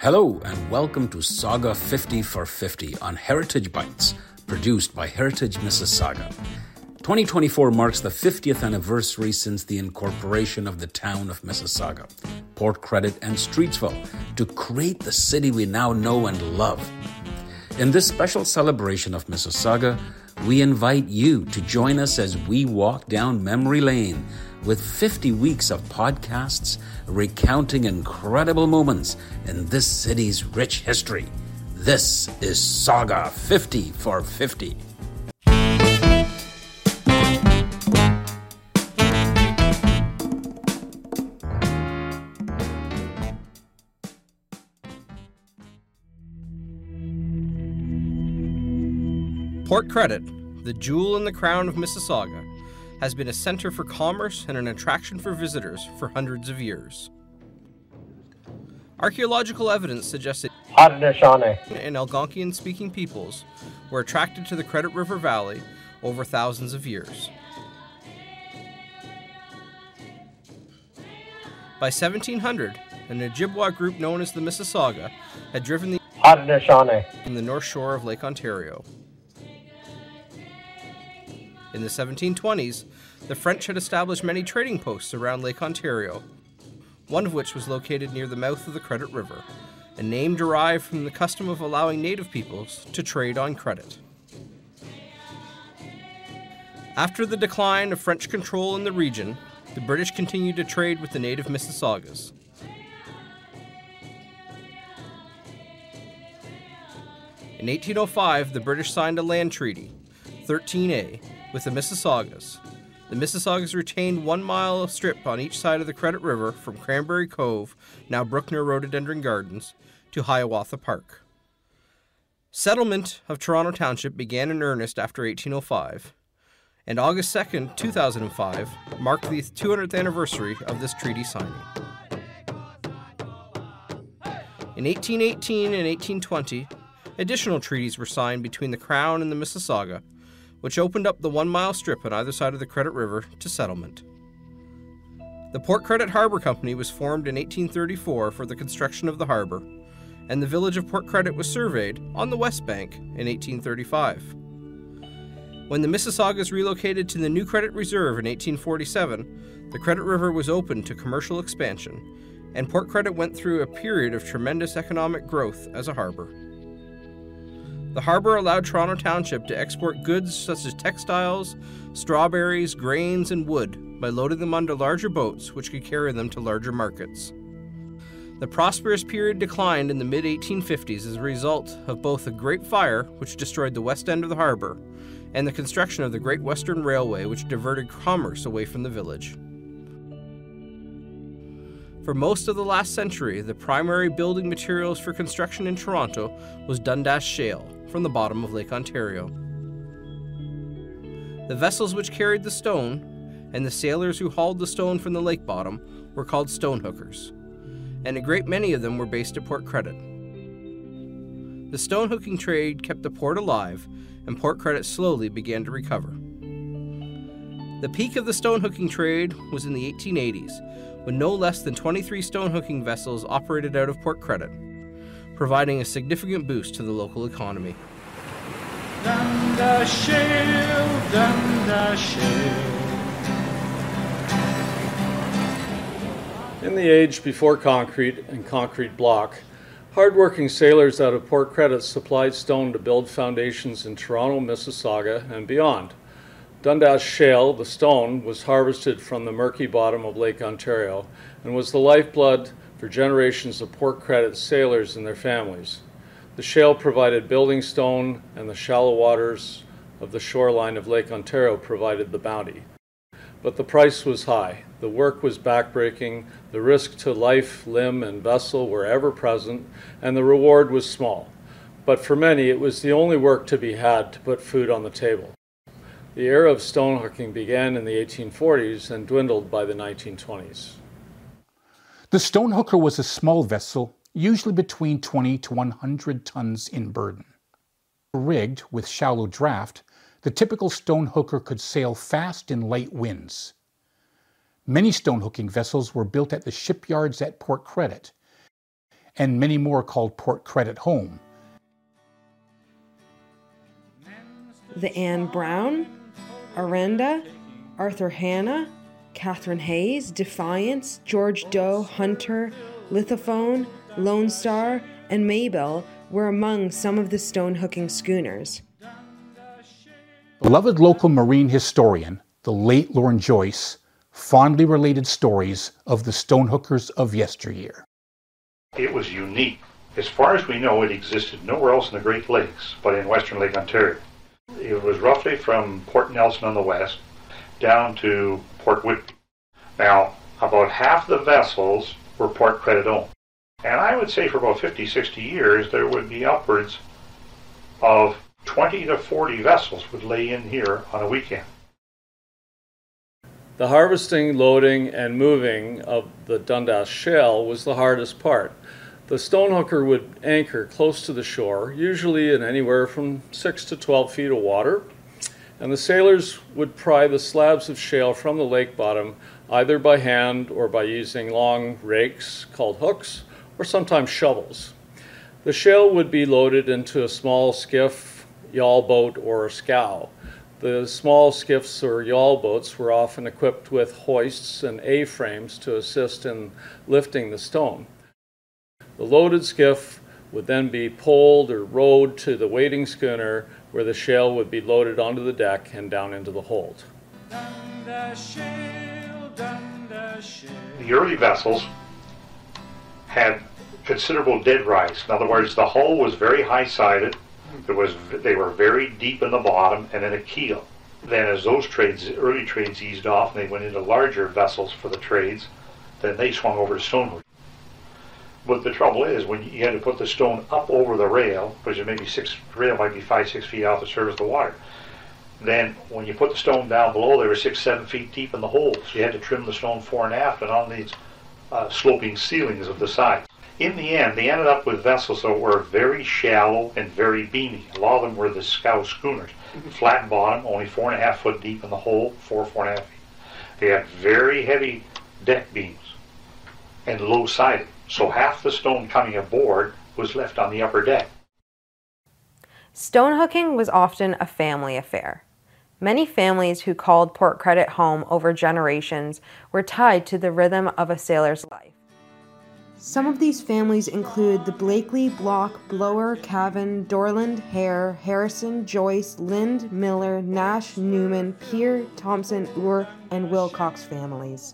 Hello and welcome to Saga 50 for 50 on Heritage Bites, produced by Heritage Mississauga. 2024 marks the 50th anniversary since the incorporation of the town of Mississauga, Port Credit and Streetsville to create the city we now know and love. In this special celebration of Mississauga, we invite you to join us as we walk down memory lane with 50 weeks of podcasts recounting incredible moments in this city's rich history. This is Saga 50 for 50. Port Credit, the jewel in the crown of Mississauga, has been a center for commerce and an attraction for visitors for hundreds of years. Archaeological evidence suggests that Haudenosaunee and Algonquian-speaking peoples were attracted to the Credit River Valley over thousands of years. By 1700, an Ojibwa group known as the Mississauga had driven the Haudenosaunee from the north shore of Lake Ontario. In the 1720s, the French had established many trading posts around Lake Ontario, one of which was located near the mouth of the Credit River, a name derived from the custom of allowing native peoples to trade on credit. After the decline of French control in the region, the British continued to trade with the native Mississaugas. In 1805, the British signed a land treaty, 13A, with the Mississaugas. The Mississaugas retained 1 mile strip on each side of the Credit River from Cranberry Cove, now Bruckner Rhododendron Gardens, to Hiawatha Park. Settlement of Toronto Township began in earnest after 1805, and August 2, 2005, marked the 200th anniversary of this treaty signing. In 1818 and 1820, additional treaties were signed between the Crown and the Mississauga, which opened up the 1 mile strip on either side of the Credit River to settlement. The Port Credit Harbour Company was formed in 1834 for the construction of the harbour, and the village of Port Credit was surveyed on the west bank in 1835. When the Mississaugas relocated to the new Credit Reserve in 1847, the Credit River was opened to commercial expansion, and Port Credit went through a period of tremendous economic growth as a harbour. The harbour allowed Toronto Township to export goods such as textiles, strawberries, grains, and wood by loading them onto larger boats which could carry them to larger markets. The prosperous period declined in the mid-1850s as a result of both a Great Fire, which destroyed the west end of the harbour, and the construction of the Great Western Railway, which diverted commerce away from the village. For most of the last century, the primary building materials for construction in Toronto was Dundas shale from the bottom of Lake Ontario. The vessels which carried the stone and the sailors who hauled the stone from the lake bottom were called stone hookers, and a great many of them were based at Port Credit. The stone hooking trade kept the port alive, and Port Credit slowly began to recover. The peak of the stone hooking trade was in the 1880s, when no less than 23 stone hooking vessels operated out of Port Credit, providing a significant boost to the local economy. Dundas shale, Dundas shale. In the age before concrete and concrete block, hard-working sailors out of Port Credit supplied stone to build foundations in Toronto, Mississauga, and beyond. Dundas shale, the stone, was harvested from the murky bottom of Lake Ontario and was the lifeblood for generations of Port Credit sailors and their families. The shale provided building stone, and the shallow waters of the shoreline of Lake Ontario provided the bounty. But the price was high. The work was backbreaking, the risk to life, limb, and vessel were ever present, and the reward was small. But for many, it was the only work to be had to put food on the table. The era of stone hooking began in the 1840s and dwindled by the 1920s. The stone hooker was a small vessel, usually between 20 to 100 tons in burden. Rigged with shallow draft, the typical stone hooker could sail fast in light winds. Many stone hooking vessels were built at the shipyards at Port Credit, and many more called Port Credit home. The Anne Brown, Arenda, Arthur Hanna, Catherine Hayes, Defiance, George Doe, Hunter, Lithophone, Lone Star, and Maybelle were among some of the stone-hooking schooners. Beloved local marine historian, the late Lauren Joyce, fondly related stories of the stonehookers of yesteryear. It was unique. As far as we know, it existed nowhere else in the Great Lakes but in western Lake Ontario. It was roughly from Port Nelson on the west down to Port Whitby. Now, about half the vessels were Port Credit owned. And I would say for about 50, 60 years, there would be upwards of 20 to 40 vessels would lay in here on a weekend. The harvesting, loading, and moving of the Dundas shale was the hardest part. The stonehooker would anchor close to the shore, usually in anywhere from 6 to 12 feet of water, and the sailors would pry the slabs of shale from the lake bottom either by hand or by using long rakes called hooks, or sometimes shovels. The shale would be loaded into a small skiff, yawl boat, or a scow. The small skiffs or yawl boats were often equipped with hoists and A-frames to assist in lifting the stone. The loaded skiff would then be poled or rowed to the waiting schooner where the shale would be loaded onto the deck and down into the hold. The early vessels had considerable dead rise. In other words, the hull was very high-sided. They were very deep in the bottom and in a keel. Then as those early trades eased off and they went into larger vessels for the trades, then they swung over to stonehook. But the trouble is, when you had to put the stone up over the rail, which is maybe the rail might be 5-6 feet off the surface of the water, then when you put the stone down below, they were 6-7 feet deep in the hole. So you had to trim the stone fore and aft and on these sloping ceilings of the sides. In the end, they ended up with vessels that were very shallow and very beamy. A lot of them were the scow schooners. Flat bottom, only 4.5 foot deep in the hole, 4.5 feet. They had very heavy deck beams and low-sided. So half the stone coming aboard was left on the upper deck. Stonehooking was often a family affair. Many families who called Port Credit home over generations were tied to the rhythm of a sailor's life. Some of these families include the Blakely, Block, Blower, Cavan, Dorland, Hare, Harrison, Joyce, Lind, Miller, Nash, Newman, Peer, Thompson, Ure, and Wilcox families.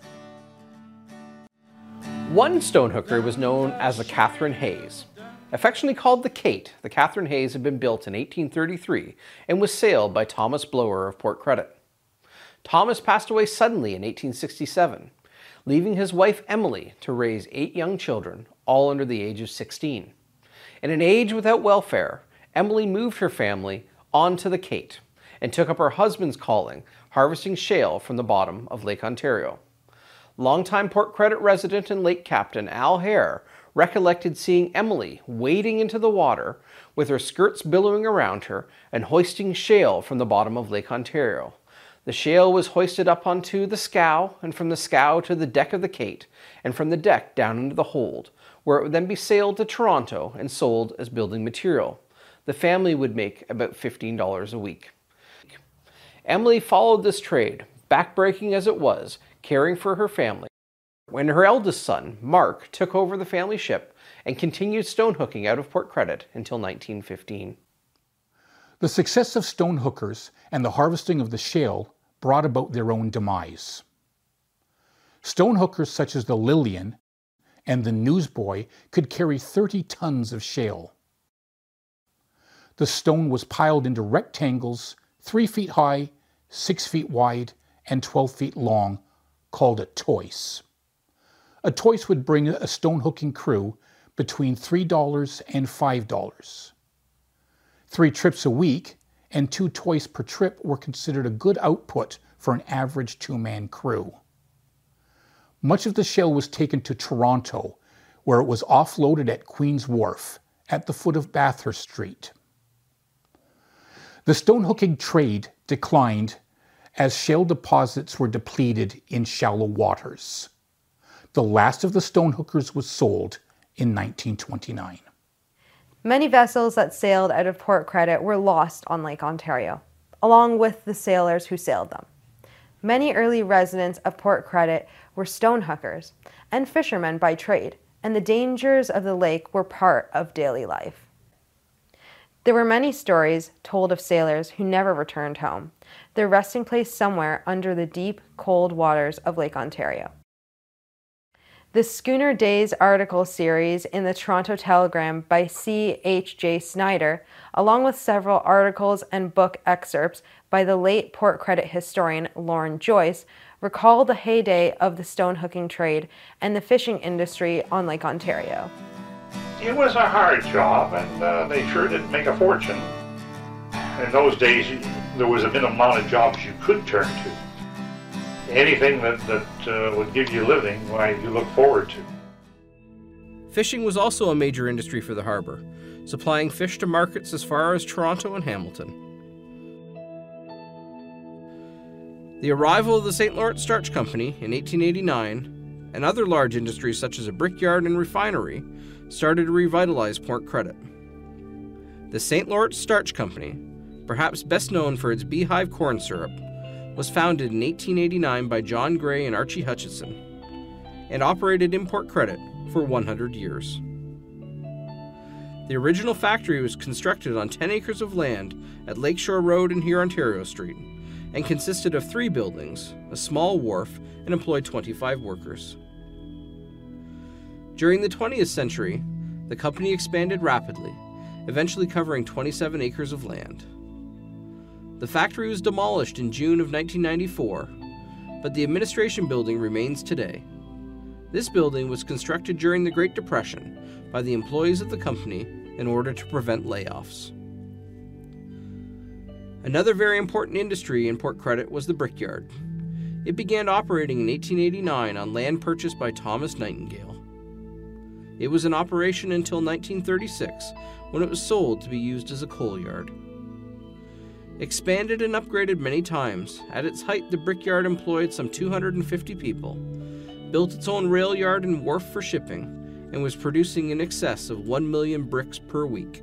One stonehooker was known as the Catherine Hayes. Affectionately called the Kate, the Catherine Hayes had been built in 1833 and was sailed by Thomas Blower of Port Credit. Thomas passed away suddenly in 1867, leaving his wife Emily to raise 8 young children, all under the age of 16. In an age without welfare, Emily moved her family onto the Kate and took up her husband's calling, harvesting shale from the bottom of Lake Ontario. Longtime Port Credit resident and lake captain Al Hare recollected seeing Emily wading into the water with her skirts billowing around her and hoisting shale from the bottom of Lake Ontario. The shale was hoisted up onto the scow, and from the scow to the deck of the Kate, and from the deck down into the hold, where it would then be sailed to Toronto and sold as building material. The family would make about $15 a week. Emily followed this trade, backbreaking as it was, caring for her family, when her eldest son, Mark, took over the family ship and continued stonehooking out of Port Credit until 1915. The success of stonehookers and the harvesting of the shale brought about their own demise. Stonehookers such as the Lillian and the Newsboy could carry 30 tons of shale. The stone was piled into rectangles 3 feet high, 6 feet wide, and 12 feet long, called a toise. A toise would bring a stonehooking crew between $3 and $5. 3 trips a week and 2 toise per trip were considered a good output for an average 2-man crew. Much of the shale was taken to Toronto, where it was offloaded at Queen's Wharf, at the foot of Bathurst Street. The stonehooking trade declined as shale deposits were depleted in shallow waters. The last of the stonehookers was sold in 1929. Many vessels that sailed out of Port Credit were lost on Lake Ontario, along with the sailors who sailed them. Many early residents of Port Credit were stonehookers and fishermen by trade, and the dangers of the lake were part of daily life. There were many stories told of sailors who never returned home, their resting place somewhere under the deep, cold waters of Lake Ontario. The Schooner Days article series in the Toronto Telegram by C.H.J. Snyder, along with several articles and book excerpts by the late Port Credit historian Lauren Joyce, recall the heyday of the stonehooking trade and the fishing industry on Lake Ontario. It was a hard job, and they sure didn't make a fortune. In those days, there was a minimum amount of jobs you could turn to. Anything that would give you a living, why, you look forward to. Fishing was also a major industry for the harbor, supplying fish to markets as far as Toronto and Hamilton. The arrival of the St. Lawrence Starch Company in 1889 and other large industries such as a brickyard and refinery started to revitalize Port Credit. The St. Lawrence Starch Company, perhaps best known for its beehive corn syrup, was founded in 1889 by John Gray and Archie Hutchison and operated in Port Credit for 100 years. The original factory was constructed on 10 acres of land at Lakeshore Road and here Ontario Street and consisted of 3 buildings, a small wharf, and employed 25 workers. During the 20th century, the company expanded rapidly, eventually covering 27 acres of land. The factory was demolished in June of 1994, but the administration building remains today. This building was constructed during the Great Depression by the employees of the company in order to prevent layoffs. Another very important industry in Port Credit was the brickyard. It began operating in 1889 on land purchased by Thomas Nightingale. It was in operation until 1936, when it was sold to be used as a coal yard. Expanded and upgraded many times, at its height the brickyard employed some 250 people, built its own rail yard and wharf for shipping, and was producing in excess of 1 million bricks per week.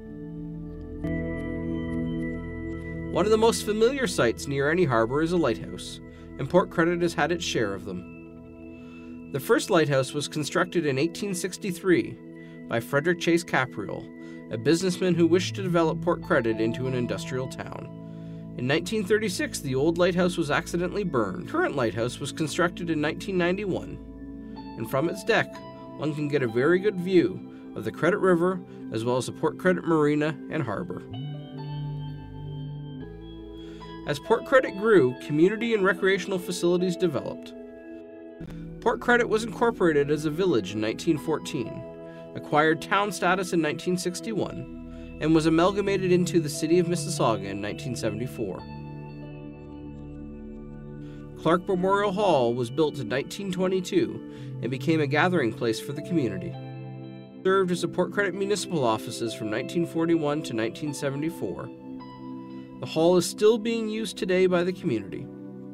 One of the most familiar sights near any harbor is a lighthouse, and Port Credit has had its share of them. The first lighthouse was constructed in 1863 by Frederick Chase Capriole, a businessman who wished to develop Port Credit into an industrial town. In 1936, the old lighthouse was accidentally burned. The current lighthouse was constructed in 1991, and from its deck, one can get a very good view of the Credit River as well as the Port Credit Marina and harbor. As Port Credit grew, community and recreational facilities developed. Port Credit was incorporated as a village in 1914, acquired town status in 1961, and was amalgamated into the city of Mississauga in 1974. Clark Memorial Hall was built in 1922 and became a gathering place for the community. It served as the Port Credit municipal offices from 1941 to 1974. The hall is still being used today by the community.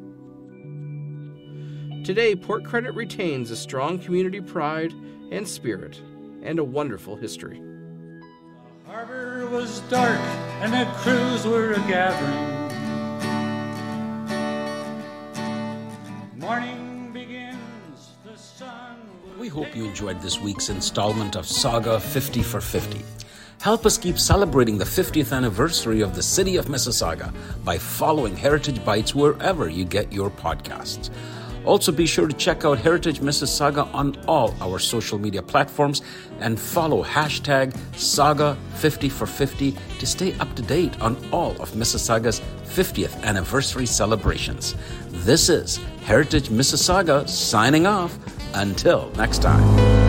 Today, Port Credit retains a strong community pride and spirit and a wonderful history. The harbor was dark and the crews were a-gathering. Morning begins, the sun will... We hope you enjoyed this week's installment of Saga 50 for 50. Help us keep celebrating the 50th anniversary of the city of Mississauga by following Heritage Bites wherever you get your podcasts. Also, be sure to check out Heritage Mississauga on all our social media platforms and follow hashtag Saga50for50 to stay up to date on all of Mississauga's 50th anniversary celebrations. This is Heritage Mississauga signing off. Until next time.